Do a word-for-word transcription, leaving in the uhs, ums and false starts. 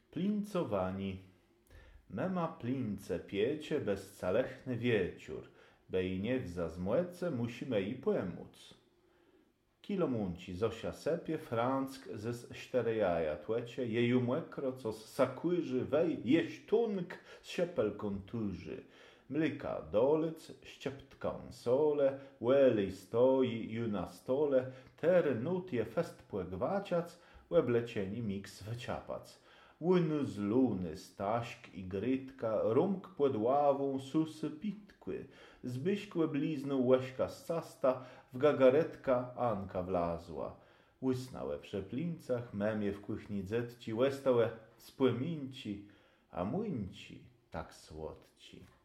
Plincowani. Mema plince piecie bezcalechny wieciór, bej niech za zmłece musimy i pomóc. Kilomunci Zosia sepie, Franck ze cztery jaja tłecie, jeju młekro, co z sakłyży wej, jeść tunk z siepelką tuży. Mlyka dolec, ścieptką sole, łelej stoi ju na stole, ter nut je fest płegwaciac, łeblecieni miks wyciapac. Łyny z luny, staśk i grytka, rumk pod ławą susy pitkły, zbyśkłe blizną łeśka z casta, w gagaretka Anka wlazła. Łysnałe przeplincach, memie w kuchni dzetci, łestałe spłeminci, a młyńci tak słodci.